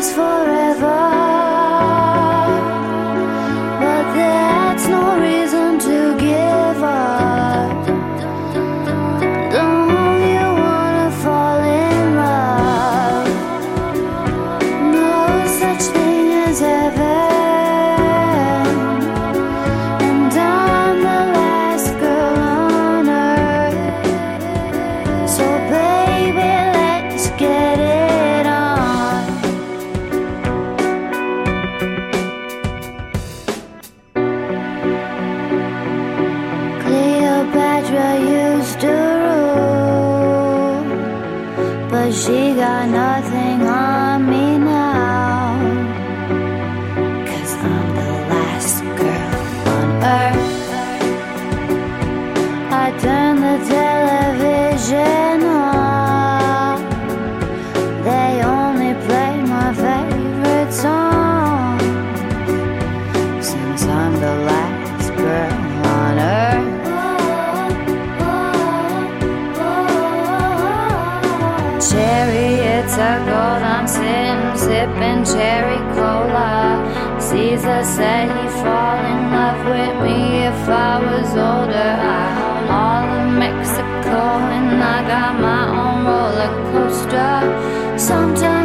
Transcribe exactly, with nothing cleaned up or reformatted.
last forever, but that's no reason to give up. Don't you wanna fall in love? No such thing as heaven, and I'm the last girl on earth. So baby, let's get it on. Cleopatra used to rule, but she got nothing on me now, 'cause I'm the last girl on earth. I turn the television on, they only play my favorite song, since I'm the last girl on earth. Chariots of gold, I'm sitting sipping cherry cola. Caesar said he'd fall in love with me if I was older. I own all of Mexico and I got my own roller coaster. Sometimes